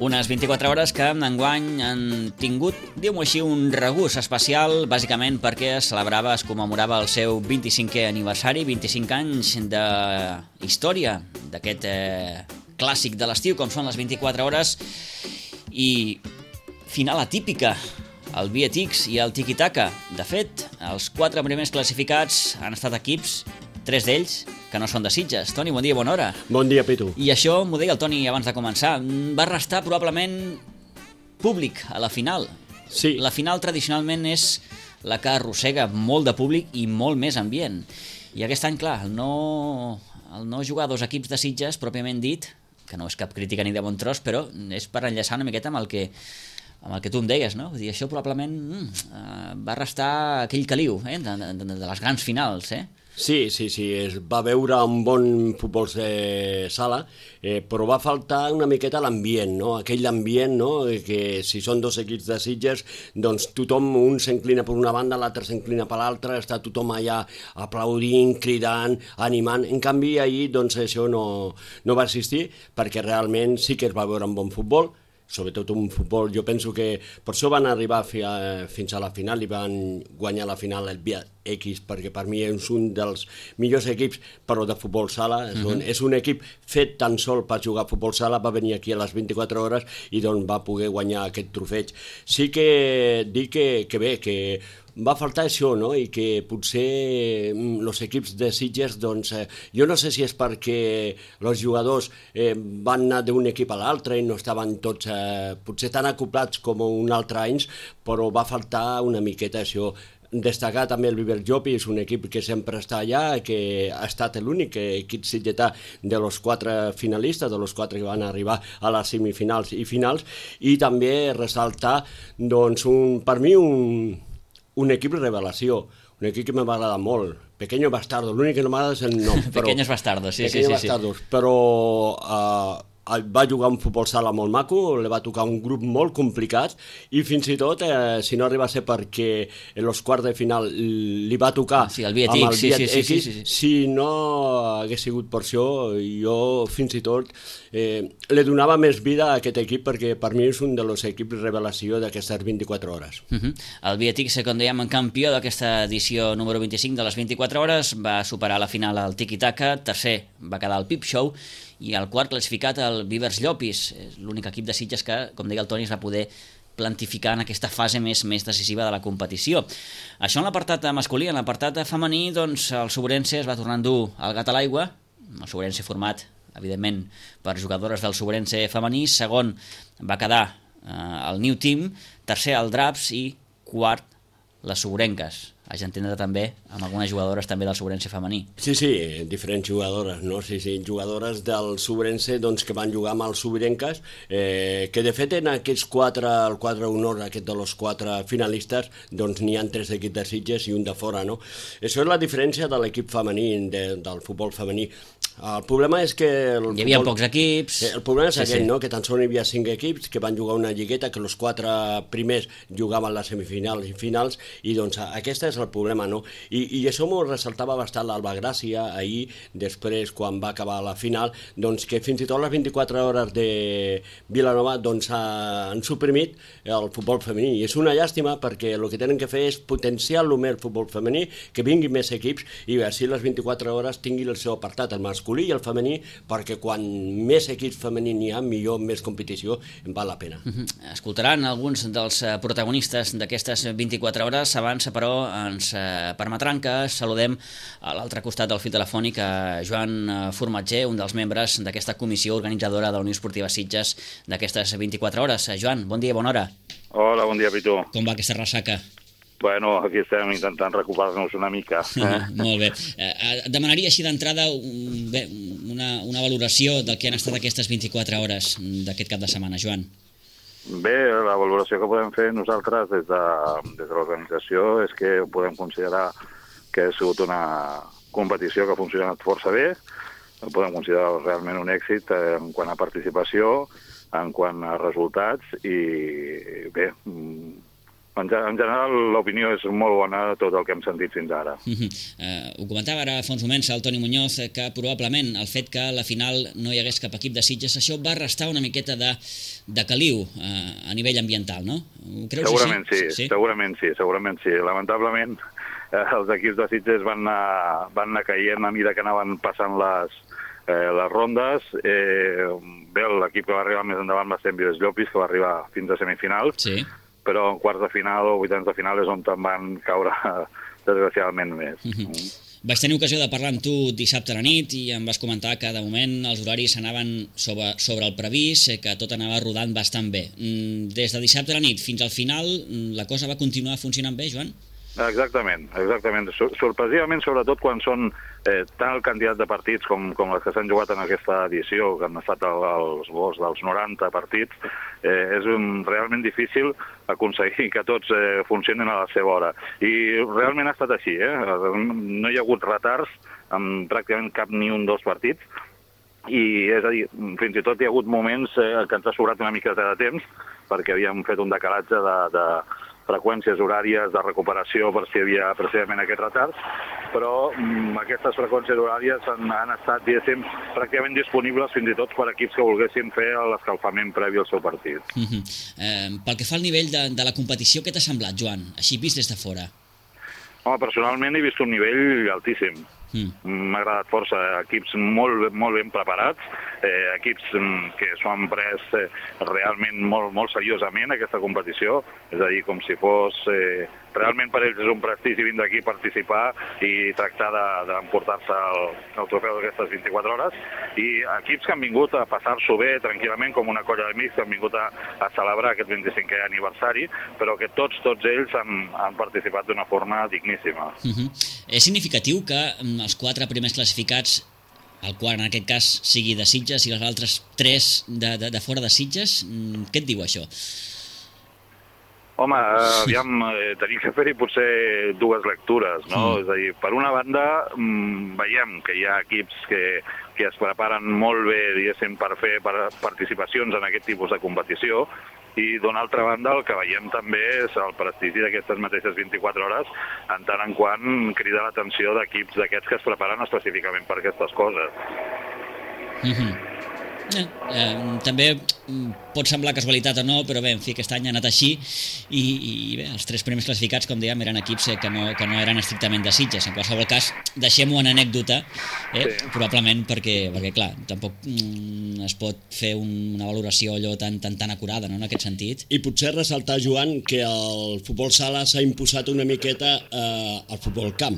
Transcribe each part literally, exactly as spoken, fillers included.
Unes vint-i-quatre hores que enguany han tingut, diguem-ho així, un regust especial, bàsicament perquè es celebrava, es commemorava el seu vint-i-cinquè aniversari, vint-i-cinc anys de història d'aquest eh, clàssic de l'estiu, com són les vint-i-quatre hores, i final atípica, el Vietix i el Tiki-Taka. De fet, els quatre primers classificats han estat equips, tres d'ells, que no són de Sitges. Toni, bon dia, bona hora. Bon dia, Pitu. I això, m'ho deia el Toni abans de començar, va restar probablement públic a la final. Sí. La final tradicionalment és la que arrossega molt de públic i molt més ambient. I aquest any, clar, el no, el no jugar dos equips de Sitges, pròpiament dit, que no és cap crítica ni de bon tros, però és per enllaçar una miqueta amb el que, amb el que tu em deies, no? Vull dir, això probablement mm, va restar aquell caliu eh? de, de, de les grans finals, eh? Sí, sí, sí, es va veure un bon futbol de sala, eh, però va faltar una miqueta l'ambient, no? Aquell ambient, no? Que si són dos equips de Sitges, doncs tothom, un s'inclina per una banda, l'altre s'inclina per l'altra, està tothom allà aplaudint, cridant, animant. En canvi, ahir, doncs, això no, no va existir, perquè realment sí que es va veure un bon futbol, sobretot un futbol, jo penso que per això van arribar fi a, fins a la final i van guanyar la final el Via X, perquè per mi és un dels millors equips, però de futbol sala, és, un, uh-huh. és un equip fet tan sol per jugar a futbol sala, va venir aquí a les vint-i-quatre hores i doncs va poder guanyar aquest trofeig. Sí que dic que, que bé, que va faltar això, no? I que potser els equips de Sitges, doncs, eh, jo no sé si és perquè els jugadors eh, van anar d'un equip a l'altre i no estaven tots eh, potser tan acoplats com un altre anys, però va faltar una miqueta això. Destacar també el Viver Jopi, és un equip que sempre està allà, que ha estat l'únic equip sitgetà de los quatre finalistes, de los quatre que van arribar a les semifinals i finals, i també ressaltar, doncs, un, per mi, un, un equip revelació, un equip que m'ha agradat molt, Pequeños Bastardos, l'únic que no m'agrada és el nom. Però, Pequeños Bastardos, sí, Pequeños sí, sí. Bastardos, sí. Però uh, va jugar un futbol sala molt maco, li va tocar un grup molt complicat i fins i tot, eh, si no arriba a ser perquè en els quarts de final li va tocar sí, el Viet X, sí, sí, sí, sí, sí. Si no hagués sigut per això, jo fins i tot eh, li donava més vida a aquest equip, perquè per mi és un dels equips revelació d'aquestes vint-i-quatre hores. Uh-huh. El Viet X, com dèiem, campió d'aquesta edició número vint-i-cinc de les vint-i-quatre hores, va superar la final al Tiki-Taka, tercer va quedar el Pip Show, i el quart classificat el Vivers Llopis, és l'únic equip de Sitges que, com deia el Toni, es va poder plantificar en aquesta fase més, més decisiva de la competició. Això en l'apartat masculí. En l'apartat femení, doncs, el Sobrense es va tornar a endur el gat a l'aigua, el Sobrense format, evidentment, per jugadores del Sobrense femení. Segon va quedar eh, el New Team, tercer el Draps i quart les Sobrenques. Haig d'entendre també amb algunes jugadores també del Sobrense femení. Sí, sí, diferents jugadores, no? Sí, sí, jugadores del Sobrense, doncs, que van jugar amb els Sobrenques, eh, que de fet en aquests quatre, el quatre honor, aquest de los quatre finalistes, doncs n'hi ha tres equips de Sitges i un de fora, no? Això és la diferència de l'equip femení, de, del futbol femení. El problema és que... El hi havia futbol, pocs equips... El problema és sí, aquest, sí. no? Que tan sols hi havia cinc equips que van jugar una lligueta, que els quatre primers jugaven les semifinals i finals, i doncs aquesta és el problema, no? I, i això m'ho ressaltava bastant l'Alba Gràcia ahir, després, quan va acabar la final, doncs que fins i tot les vint-i-quatre hores de Vilanova doncs han suprimit el futbol femení. I és una llàstima, perquè el que tenen que fer és potenciar el més futbol femení, que vinguin més equips, i així les vint-i-quatre hores tinguin el seu apartat, el masculí i el femení, perquè quan més equips femenins n'hi ha, millor, més competició, en val la pena. Uh-huh. Escoltaran alguns dels protagonistes d'aquestes vint-i-quatre hores. Abans, però, ens eh, permetran que saludem a l'altre costat del fil telefònic a Joan Formatger, un dels membres d'aquesta comissió organitzadora de la Unió Esportiva Sitges d'aquestes vint-i-quatre hores. Joan, bon dia, bona hora. Hola, bon dia, Pitu. Com va aquesta ressaca? Bueno, aquí estem intentant recuperar-nos una mica. Eh? Ah, molt bé. Eh, demanaria així d'entrada un, bé, una, una valoració del que han estat aquestes vint-i-quatre hores d'aquest cap de setmana, Joan. Bé, la valoració que podem fer nosaltres des de, des de l'organització és que podem considerar que ha sigut una competició que ha funcionat força bé, podem considerar realment un èxit en quant a participació, en quant a resultats, i bé, en general l'opinió és molt bona de tot el que hem sentit fins ara. Uh -huh. uh, ho comentava ara fa uns moments el Toni Muñoz, que probablement el fet que a la final no hi hagués cap equip de Sitges, això va restar una miqueta de, de caliu uh, a nivell ambiental, no? Ho creus segurament així? sí, sí, segurament sí, segurament sí. Lamentablement eh, els equips de Sitges van anar, van anar caient a mesura que anaven passant les, eh, les rondes. Eh, bé, l'equip que va arribar més endavant va ser en Vives Llopis, que va arribar fins a semifinals. Sí. Però en quarts de final o vuitens de final és on te'n van caure, desgraciadament, més. Uh-huh. Mm. Vaig tenir ocasió de parlar amb tu dissabte a la nit i em vas comentar que de moment els horaris anaven sobre, sobre el previst, que tot anava rodant bastant bé. Des de dissabte a la nit fins al final, la cosa va continuar funcionant bé, Joan? Exactament, exactament. Sorpresivament, sobretot quan són eh, tant el candidat de partits com, com les que s'han jugat en aquesta edició, que han estat el, els vots dels noranta partits, eh, és un, realment difícil aconseguir que tots eh, funcionin a la seva hora. I realment ha estat així, eh? No hi ha hagut retards en pràcticament cap ni un dels partits, i és a dir, fins i tot hi ha hagut moments eh, que ens ha sobrat una mica de temps, perquè havíem fet un decalatge de... de freqüències horàries de recuperació per si hi havia precisament aquest retard, però mm, aquestes freqüències horàries han, han estat, diguéssim, pràcticament disponibles fins i tot per equips que volguessin fer l'escalfament previ al seu partit. Uh -huh. eh, pel que fa al nivell de, de la competició, què t'ha semblat, Joan? Així vist des de fora. Home, personalment he vist un nivell altíssim. M'ha agradat força, equips molt, molt ben preparats, eh, equips que s'ho han pres eh, realment molt, molt seriosament aquesta competició, és a dir, com si fos... Eh, realment per ells és un prestigi vindre aquí a participar i tractar d'emportar-se el, el trofeu d'aquestes vint-i-quatre hores, i equips que han vingut a passar-s'ho bé tranquil·lament, com una colla d'amics que han vingut a, a celebrar aquest vint-i-cinquè aniversari, però que tots, tots ells han, han participat d'una forma digníssima. Uh-huh. És significatiu que els quatre primers classificats, el quart en aquest cas sigui de Sitges i els altres tres de, de, de fora de Sitges, què et diu això? Home, aviam, eh, tenim que fer-hi potser dues lectures, no? Mm. És a dir, per una banda, mmm, veiem que hi ha equips que, que es preparen molt bé, diguéssim, per fer per participacions en aquest tipus de competició, i d'una altra banda el que veiem també és el prestigi d'aquestes mateixes vint-i-quatre hores, en tant en quant crida l'atenció d'equips d'aquests que es preparen específicament per aquestes coses. Mm-hmm. Eh, eh, també pot semblar casualitat o no, però bé, en fi, aquest any ha anat així i, i bé, els tres primers classificats, com dèiem, eren equips que no, que no eren estrictament de Sitges. En qualsevol cas, deixem-ho en anècdota, eh, sí. probablement perquè, perquè, clar, tampoc mm, es pot fer un, una valoració allò tan, tan, tan acurada, no?, en aquest sentit. I potser ressaltar, Joan, que el futbol sala s'ha imposat una miqueta eh, al futbol camp.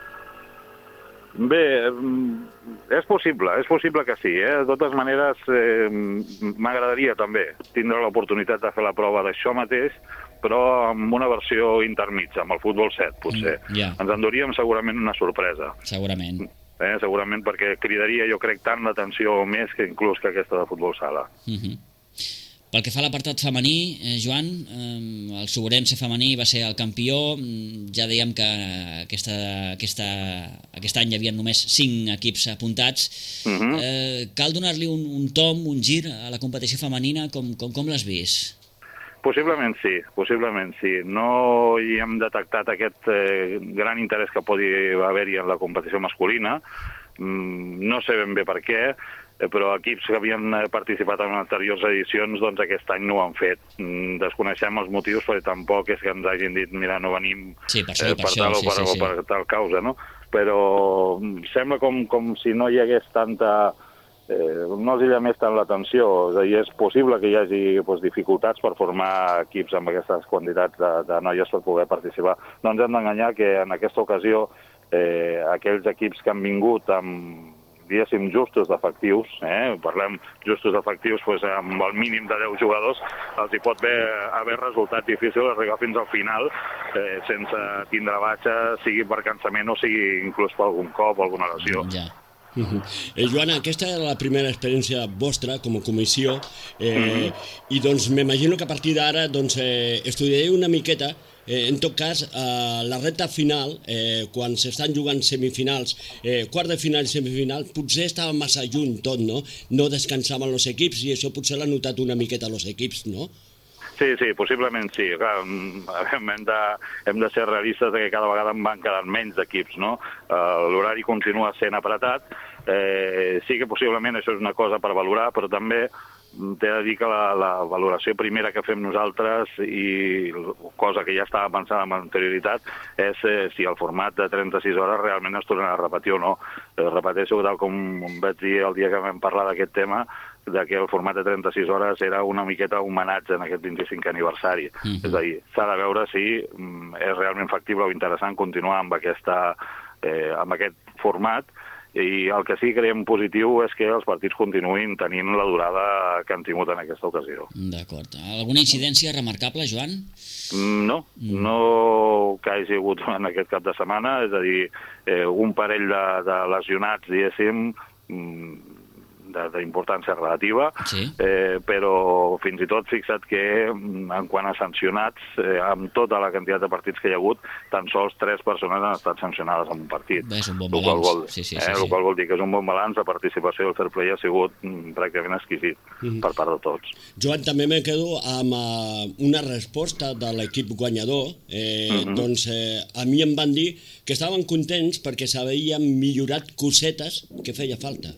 Bé, és possible, és possible que sí. Eh? De totes maneres, eh, m'agradaria també tindre l'oportunitat de fer la prova d'això mateix, però amb una versió intermitja, amb el futbol set, potser. Mm, yeah. Ens enduríem segurament una sorpresa. Segurament. Eh? Segurament perquè cridaria, jo crec, tant l'atenció més que inclús que aquesta de futbol sala. Mm-hmm. Pel que fa a l'apartat femení, eh, Joan, eh, el Suburense femení va ser el campió. Ja dèiem que aquesta, aquesta, aquest any hi havia només cinc equips apuntats. Uh-huh. eh, cal donar-li un, un tom, un gir a la competició femenina? Com, com, com l'has vist? Possiblement sí, possiblement sí. No hi hem detectat aquest eh, gran interès que podi haver-hi en la competició masculina. Mm, no sé ben bé per què, però equips que havien participat en anteriors edicions, doncs aquest any no ho han fet. Desconeixem els motius, perquè tampoc és que ens hagin dit, mira, no venim sí, per, això, eh, per per tal això, o sí, per, sí, sí. o per tal causa, no? Però sembla com, com si no hi hagués tanta... Eh, no els hi més tant l'atenció. És a dir, és possible que hi hagi doncs, dificultats per formar equips amb aquestes quantitats de, de noies per poder participar. No ens hem d'enganyar que en aquesta ocasió eh, aquells equips que han vingut amb diguéssim, justos d'efectius, eh? parlem justos d'efectius, doncs, amb el mínim de deu jugadors, els hi pot haver, haver resultat difícil arribar fins al final eh, sense tindre baixa, sigui per cansament o sigui inclús per algun cop o alguna lesió. Ja. Uh-huh. eh, Joana, aquesta era la primera experiència vostra com a comissió eh, uh-huh. i doncs m'imagino que a partir d'ara doncs, eh, estudiareu una miqueta. Eh, en tot cas, eh, la recta final, eh, quan s'estan jugant semifinals, eh, quart de final i semifinal, potser estava massa lluny tot, no? No descansaven els equips i això potser l'ha notat una miqueta els equips, no? Sí, sí, possiblement sí. Clar, hem de, hem de ser realistes que cada vegada en van quedant menys equips, no? Uh, L'horari continua sent apretat. Eh, sí que possiblement això és una cosa per valorar, però també t'he de dir que la, la valoració primera que fem nosaltres, i cosa que ja estava pensada amb anterioritat, és eh, si el format de trenta-sis hores realment es tornarà a repetir o no. Eh, repeteixo, tal com vaig dir el dia que vam parlar d'aquest tema, de que el format de trenta-sis hores era una miqueta homenatge en aquest vint-i-cinquè aniversari. Mm-hmm. És a dir, s'ha de veure si mm, és realment factible o interessant continuar amb, aquesta, eh, amb aquest format, i el que sí que creiem positiu és que els partits continuïn tenint la durada que han tingut en aquesta ocasió. D'acord. Alguna incidència remarcable, Joan? No, no que hagi hagut en aquest cap de setmana, és a dir, eh, un parell de, de lesionats, diguéssim, d'importància relativa, sí. eh, però fins i tot fixa't que en quant a sancionats, eh, amb tota la quantitat de partits que hi ha hagut, tan sols tres persones han estat sancionades en un partit. Bé, és un bon balanç. Vol, sí, sí, eh, sí, el sí. qual vol dir que és un bon balanç, la participació del fair play ha sigut mm, pràcticament exquisit mm-hmm. per part de tots. Joan, també me quedo amb uh, una resposta de l'equip guanyador. Eh, mm-hmm. Doncs eh, a mi em van dir que estaven contents perquè s'havien millorat cosetes que feia falta.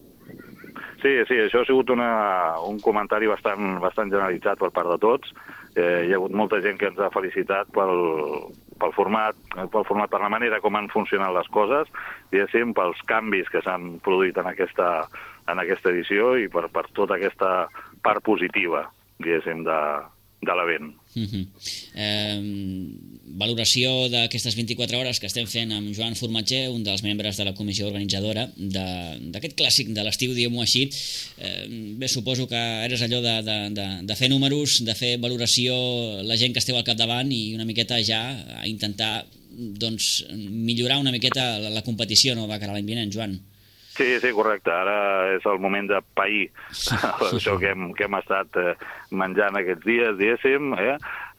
Sí, sí, això ha sigut una, un comentari bastant, bastant generalitzat per part de tots. Eh, hi ha hagut molta gent que ens ha felicitat pel, pel format, pel format, per la manera com han funcionat les coses, diguéssim, pels canvis que s'han produït en aquesta, en aquesta edició i per, per tota aquesta part positiva, diguéssim, de, de l'event. Uh-huh. eh, valoració d'aquestes vint-i-quatre hores que estem fent amb Joan Formatger, un dels membres de la comissió organitzadora d'aquest clàssic de l'estiu, diguem-ho així. Eh, bé, suposo que eres allò de, de, de, de fer números, de fer valoració, la gent que esteu al capdavant, i una miqueta ja a intentar doncs, millorar una miqueta la, la competició, no, de cara a l'any vinent, Joan? Sí, sí, correcte. Ara és el moment de pair això que hem, que hem estat eh, menjant aquests dies, diguéssim, eh?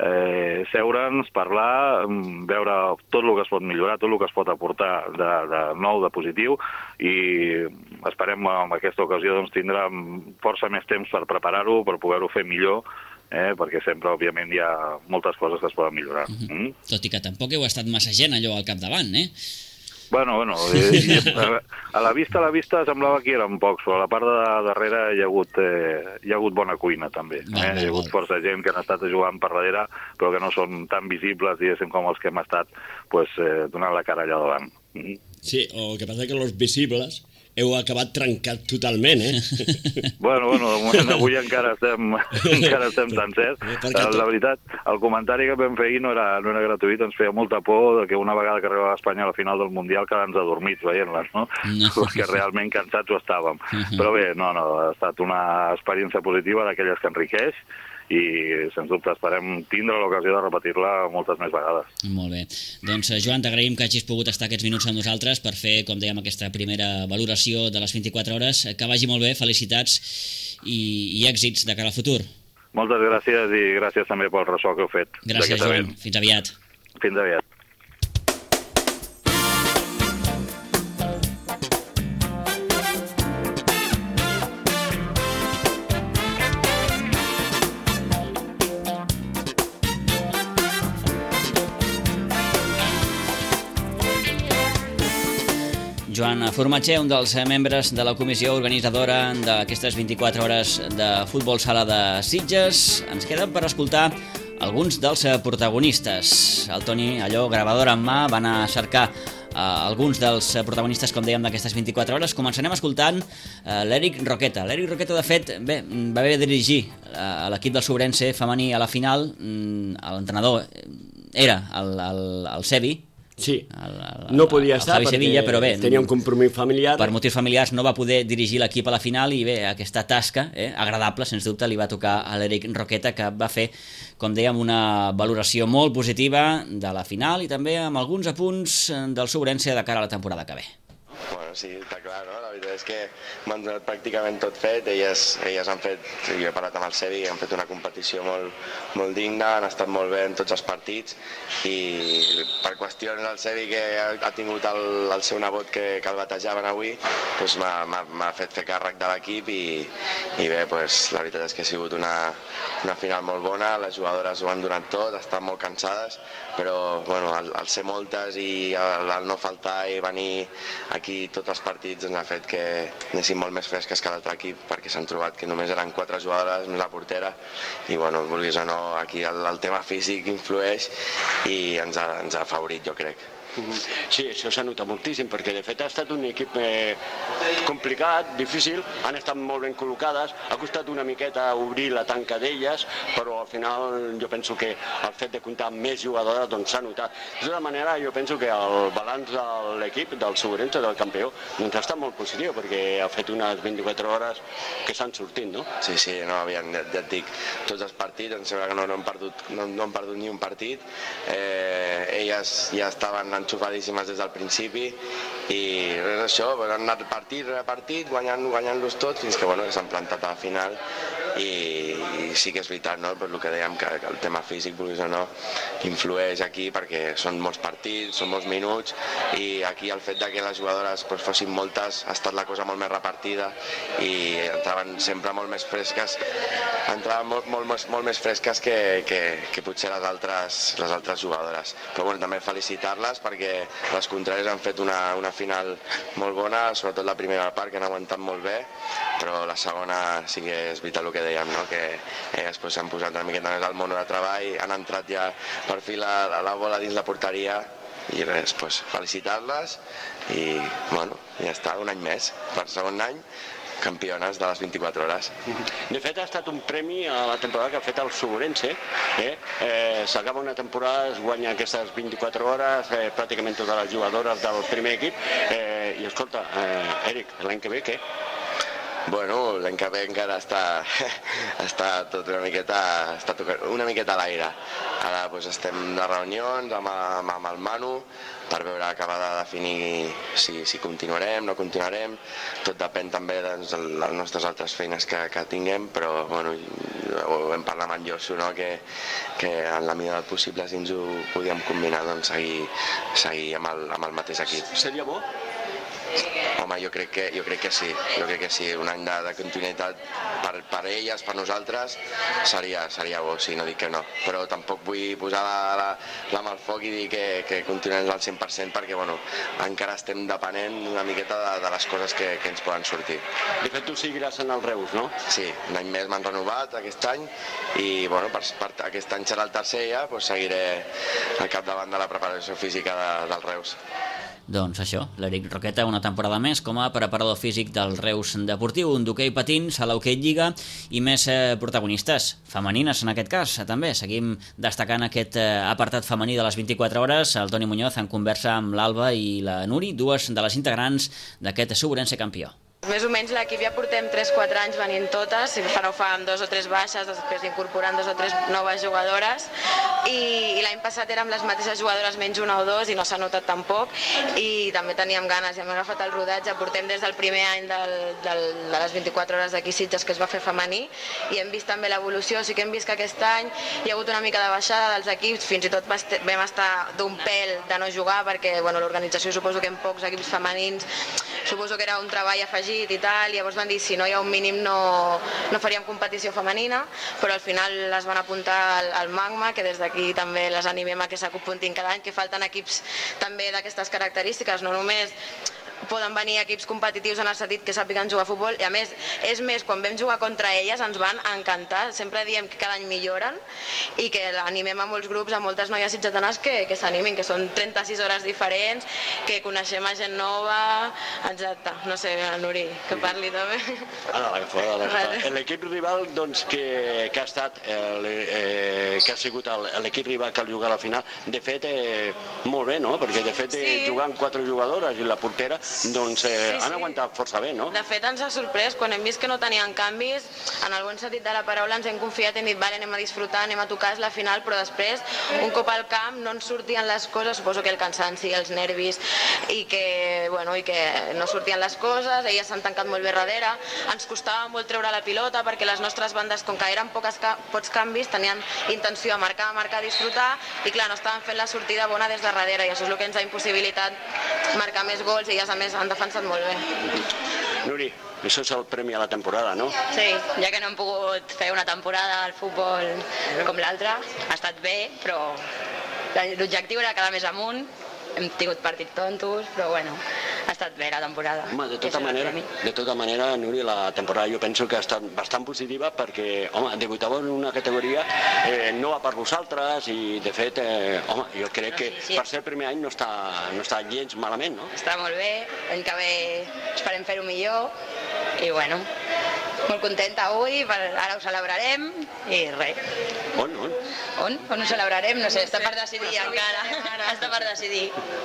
Eh, seure'ns, parlar, veure tot el que es pot millorar, tot el que es pot aportar de, de nou, de positiu, i esperem en aquesta ocasió doncs, tindre força més temps per preparar-ho, per poder-ho fer millor, eh? Perquè sempre, òbviament, hi ha moltes coses que es poden millorar. Uh-huh. mm? Tot i que tampoc heu estat massa gent allò al capdavant, eh? Bueno, bueno, eh, a la vista a la vista semblava que eren pocs, però a la part de darrere hi ha hagut, eh, hi ha hagut bona cuina, també. Eh? Hi ha hagut força gent que han estat jugant per darrere, però que no són tan visibles, diguéssim, com els que hem estat pues, eh, donant la cara allà davant. Mm-hmm. Sí, o el que passa que els visibles heu acabat trencat totalment, eh? Bueno, bueno, de moment avui encara estem, encara estem sencers. La veritat, el comentari que vam fer ahir no era, no era gratuït, ens feia molta por de que una vegada que arribava a Espanya a la final del Mundial quedar-nos adormits veient-les, no? no? Perquè realment cansats ho estàvem. Uh-huh. Però bé, no, no, ha estat una experiència positiva d'aquelles que enriqueix, i sens dubte esperem tindre l'ocasió de repetir-la moltes més vegades. Molt bé. Doncs Joan, t'agraïm que hagis pogut estar aquests minuts amb nosaltres per fer, com dèiem, aquesta primera valoració de les vint-i-quatre hores. Que vagi molt bé, felicitats i, i èxits de cara al futur. Moltes gràcies i gràcies també pel ressò que heu fet. Gràcies, Joan. Event. Fins aviat. Fins aviat. Joan Formatger, un dels membres de la comissió organitzadora d'aquestes vint-i-quatre hores de futbol sala de Sitges. Ens queda per escoltar alguns dels protagonistes. El Toni, allò, gravadora en mà, va anar a cercar uh, alguns dels protagonistes, com dèiem, d'aquestes vint-i-quatre hores. Començarem escoltant uh, l'Eric Roqueta. L'Eric Roqueta, de fet, bé, va haver de dirigir uh, l'equip del Sobrense femení a la final. Mm, l'entrenador era el, el, el Sebi. Sí, el, el, no podia estar Javi perquè Sevilla, però bé, tenia un compromís familiar. Per motius familiars no va poder dirigir l'equip a la final, i bé, aquesta tasca eh, agradable, sens dubte, li va tocar a l'Eric Roqueta, que va fer, com dèiem, una valoració molt positiva de la final i també amb alguns apunts del Sobrense de cara a la temporada que ve. Bueno, sí, està clar, no? La veritat és que m'han donat pràcticament tot fet, elles, elles han fet, jo he parlat amb el Sevi, han fet una competició molt, molt digna, han estat molt bé en tots els partits i per qüestions del Sevi que ha tingut el, el seu nebot que, que el batejaven avui, doncs m'ha fet fer càrrec de l'equip i, i bé, doncs, la veritat és que ha sigut una, una final molt bona, les jugadores ho han donat tot, estan molt cansades, però bueno, el, el ser moltes i el, el no faltar i venir aquí tots els partits ens ha fet que anessin molt més fresques que l'altre equip perquè s'han trobat que només eren quatre jugadores més la portera i bueno, vulguis o no, aquí el, el tema físic influeix i ens ha, ens ha afavorit, jo crec. Sí, això s'ha notat moltíssim, perquè de fet ha estat un equip eh, complicat, difícil, han estat molt ben col·locades, ha costat una miqueta obrir la tanca d'elles, però al final jo penso que el fet de comptar amb més jugadores doncs s'ha notat. De tota manera, jo penso que el balanç de l'equip, del Segurense, del campió, doncs ha estat molt positiu, perquè ha fet unes vint-i-quatre hores que s'han sortit, no? Sí, sí, no, aviam, ja, ja et dic, tots els partits, em sembla que no, no, hem, perdut, no, no hem perdut ni un partit, eh, elles ja estaven enxufadíssimes des del principi i res això, han anat partit rere partit, guanyant, guanyant-los tots fins que bueno, s'han plantat a la final i, i sí que és veritat, no? Per el que dèiem que, que el tema físic, vulguis o no, influeix aquí perquè són molts partits, són molts minuts i aquí el fet de que les jugadores pues, fossin moltes ha estat la cosa molt més repartida i entraven sempre molt més fresques, entraven molt, molt, molt, molt més fresques que, que, que potser les altres, les altres jugadores. Però bueno, també felicitar-les perquè les contràries han fet una, una final molt bona, sobretot la primera part que han aguantat molt bé, però la segona sí que és vital el que dèiem, no? Que elles pues, s'han posat una miqueta més al món de treball, han entrat ja per fi la, la bola dins la porteria i res, pues, felicitar-les i bueno, ja està, un any més, per segon any campiones de les vint-i-quatre hores. De fet, ha estat un premi a la temporada que ha fet el Segurense. Eh? Eh, S'acaba una temporada, es guanya aquestes vint-i-quatre hores, eh, pràcticament totes les jugadores del primer equip. Eh, I escolta, eh, Eric, l'any que ve què? Bueno, l'any que ve encara està, està tot una miqueta, està una miqueta a l'aire. Ara doncs, estem de reunions amb, amb, amb el Manu per veure, acabar de definir si, si continuarem, no continuarem. Tot depèn també de les nostres altres feines que, que tinguem, però bueno, ho vam parlar amb en Josu, no? que, que en la mida del possible, si ens ho podíem combinar, doncs seguir, seguir amb, el, amb el mateix equip. Seria bo? Home, jo crec que, jo crec que sí, jo crec que sí, un any de, de continuïtat per, per elles, per nosaltres, seria, seria bo, sí, no dic que no, però tampoc vull posar la, la, la mà al foc i dir que, que continuem al cent per cent perquè bueno, encara estem depenent una miqueta de, de les coses que, que ens poden sortir. De fet, tu seguiràs en el Reus, no? Sí, un any més m'han renovat aquest any i bueno, per, per, aquest any serà el tercer ja, doncs seguiré al capdavant de la preparació física de, del Reus. Doncs això, l'Eric Roqueta una temporada més com a preparador físic del Reus Deportiu, un d'hoquei patins a l'Hoquei Lliga i més eh, protagonistes femenines en aquest cas. També seguim destacant aquest eh, apartat femení de les vint-i-quatre hores. El Toni Muñoz en conversa amb l'Alba i la Nuri, dues de les integrants d'aquest Segurense campió. Més o menys l'equip ja portem tres quatre anys venint totes, però fa amb dos o tres baixes, després incorporant dos o tres noves jugadores i, i l'any passat érem les mateixes jugadores menys una o dos i no s'ha notat tampoc i també teníem ganes i hem agafat el rodatge, portem des del primer any del, del, de les vint-i-quatre hores d'aquí Sitges que es va fer femení i hem vist també l'evolució, sí que hem vist que aquest any hi ha hagut una mica de baixada dels equips, fins i tot vam estar d'un pèl de no jugar perquè bueno, l'organització suposo que en pocs equips femenins suposo que era un treball afegit i tal, llavors van dir si no hi ha un mínim no, no faríem competició femenina, però al final les van apuntar al, al Magma, que des d'aquí també les animem a que s'apuntin cada any, que falten equips també d'aquestes característiques, no només poden venir equips competitius en el sentit que sàpiguen jugar a futbol i a més, és més, quan vam jugar contra elles ens van encantar, sempre diem que cada any milloren i que animem a molts grups, a moltes noies sitgetanes que, que s'animin, que són trenta-sis hores diferents, que coneixem a gent nova, exacte, no sé, el Nuri, que parli també. Ara l'agafa, l'equip rival doncs, que, que ha estat, eh, que ha sigut l'equip rival que ha jugat a la final, de fet, eh, molt bé, no? Perquè de fet sí. Jugant quatre jugadores i la portera doncs eh, sí, sí. han aguantat força bé, no? De fet, ens ha sorprès, quan hem vist que no tenien canvis, en el bon sentit de la paraula ens hem confiat, hem dit, vale, anem a disfrutar, anem a tocar, és la final, però després, un cop al camp, no ens sortien les coses, suposo que el cansanci, els nervis, i que, bueno, i que no sortien les coses, elles s'han tancat molt bé darrere, ens costava molt treure la pilota, perquè les nostres bandes, com que eren poques, pocs canvis, tenien intenció de marcar, marcar, disfrutar, i clar, no estaven fent la sortida bona des de darrere, i això és el que ens ha impossibilitat marcar més gols, i elles, a més, han defensat molt bé. Nuri, això és el premi a la temporada, no? Sí, ja que no hem pogut fer una temporada al futbol com l'altra, ha estat bé, però l'objectiu era quedar més amunt, hem tingut partits tontos, però bueno, ha estat bé la temporada. Home, de tota manera, de tota manera, Nuri, la temporada jo penso que ha estat bastant positiva perquè, home, debutàveu en una categoria, eh, no va per vosaltres i, de fet, eh, home, jo crec que sí, sí. per ser el primer any no està, no està gens malament, no? Està molt bé, l'any que ve esperem fer-ho millor i, bueno, molt contenta avui, ara ho celebrarem i res. On, on? On? On ho celebrarem? No sé, està per decidir encara, està per decidir.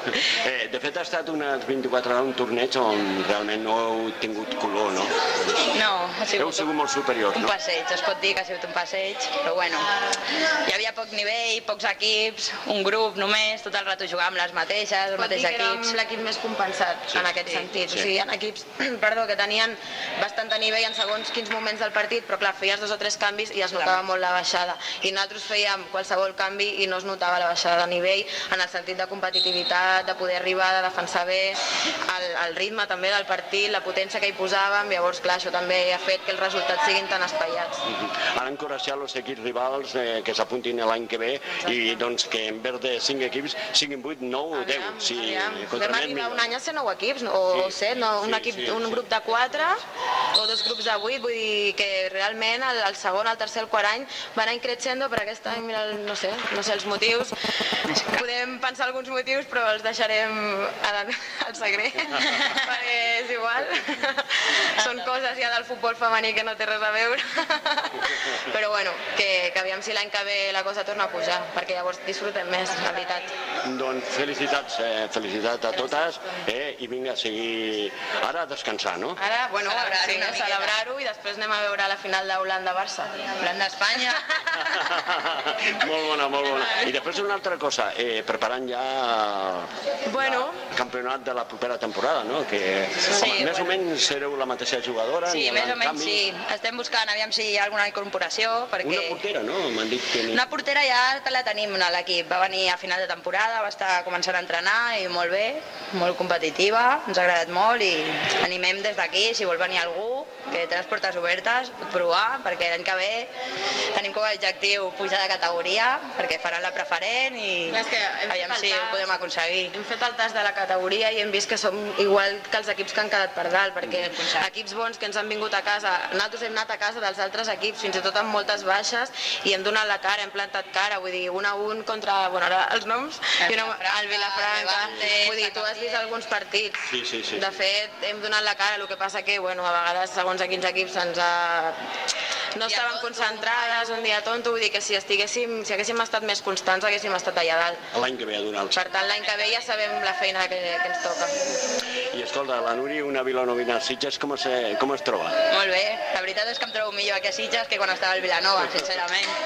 Eh, de fet, ha estat unes vint-i-quatre hores un torneig on realment no heu tingut color, no? No, ha sigut, heu sigut molt superiors, un no? passeig, es pot dir que ha sigut un passeig, però bueno, hi havia poc nivell, pocs equips, un grup només, tot el rato jugàvem les mateixes, els mateixos equips. Pot dir que érem l'equip més compensat sí, en aquest sí, sentit, sí. o sigui, hi ha equips perdó, que tenien bastant de nivell en segons quins moments del partit, però clar, feies dos o tres canvis i es notava molt la baixada, i nosaltres fèiem qualsevol canvi i no es notava la baixada de nivell en el sentit de competitivitat, de poder arribar, de defensar bé, el, el ritme també del partit, la potència que hi posàvem, llavors clar, això també ha fet que els resultats siguin tan espaiats. Mm-hmm. Han encoratjat els equips rivals eh, que s'apuntin l'any que ve. Exacte. I doncs que en vez de cinc equips siguin vuit, nou o deu. Si vam arribar un any a ser nou equips, o sí, set, no? un, sí, equip, sí, un grup de quatre o dos grups de vuit, vull dir que realment el, el segon, el tercer, el quart any van anar creixendo, per aquest any, mira, no sé, no sé els motius, podem pensar alguns motius, però els deixarem al secret, perquè és igual, són coses ja del futbol femení que no té res a veure, però bueno, que, que aviam si l'any que ve la cosa torna a pujar, perquè llavors disfrutem més, la veritat. Doncs felicitats, eh, felicitats a totes, eh, i vinga a seguir, ara a descansar, no? Ara, bueno, celebrar-ho sí, no? celebrar i després anem a veure la final d'Holanda-Barça. Holanda-Espanya. Molt bona, molt bona. I després una altra cosa, eh, preparant ja bueno. el campionat de la propera temporada, no? Que sí, home, més bueno. o menys sereu la mateixa jugadora? Sí, més o menys sí. Estem buscant, aviam si hi ha alguna incorporació, perquè... Una portera, no? M'han dit que... Una portera ja la tenim a l'equip. Va venir a final de temporada, va estar començant a entrenar i molt bé, molt competitiva, ens ha agradat molt i animem des d'aquí, si vol venir algú, que té les portes obertes, pot provar, perquè l'any que ve tenim com a objectiu pujar de categoria, perquè faran la preferent i aviam si ho podem aconseguir. Hem fet el tast de la categoria i hem vist que som igual que els equips que han quedat per dalt, perquè equips bons que ens han vingut a casa, nosaltres hem anat a casa dels altres equips, fins i tot amb moltes baixes, i hem donat la cara, hem plantat cara, vull dir, un a un contra, bueno, ara els noms, el Vilafranca, vull dir, tu has vist alguns partits. Sí, sí, sí. De fet, hem donat la cara, el que passa que, bueno, a vegades, segons a quins equips ens ha... no estaven concentrades, un dia tonto, vull dir que si estiguéssim, si haguéssim estat més constants haguéssim estat allà dalt. L'any que ve a donar-los. Per tant, l'any que ve ja sabem la feina que, que ens toca. I escolta, la Núria, una vilanovina a Sitges, com es, com es troba? Molt bé, la veritat és que em trobo millor aquí a Sitges que quan estava al Vilanova, sincerament.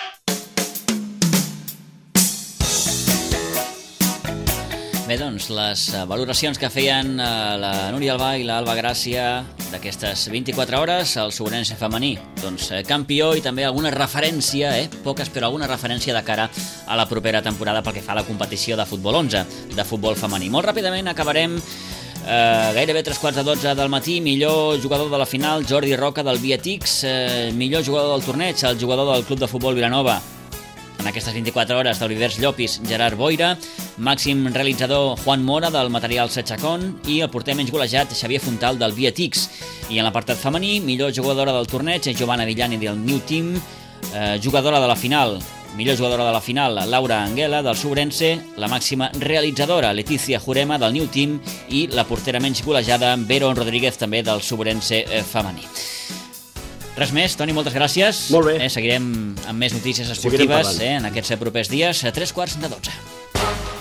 Bé, doncs, les valoracions que feien la Núria Albà i l'Alba Gràcia d'aquestes vint-i-quatre hores, el Sobrense femení, doncs campió i també alguna referència, eh, poques però alguna referència de cara a la propera temporada pel que fa a la competició de futbol onze, de futbol femení. Molt ràpidament acabarem eh, gairebé tres quarts de dotze del matí, millor jugador de la final, Jordi Roca del Vietix, eh, millor jugador del torneig, el jugador del Club de Futbol Vilanova, en aquestes vint-i-quatre hores del Vivers Llopis, Gerard Boira, màxim realitzador Juan Mora del Material Setxacón i el porter menys golejat Xavier Fontal del Vietix. I en l'apartat femení, millor jugadora del torneig Giovanna Villani del New Team, eh, jugadora de la final, millor jugadora de la final Laura Anguela del Sobrense, la màxima realitzadora Letícia Jurema del New Team i la portera menys golejada Vero Rodríguez també del Sobrense eh, femení. Res més, Toni, moltes gràcies. Molt bé. Eh, seguirem amb més notícies esportives eh, en aquests propers dies, a tres quarts de dotze.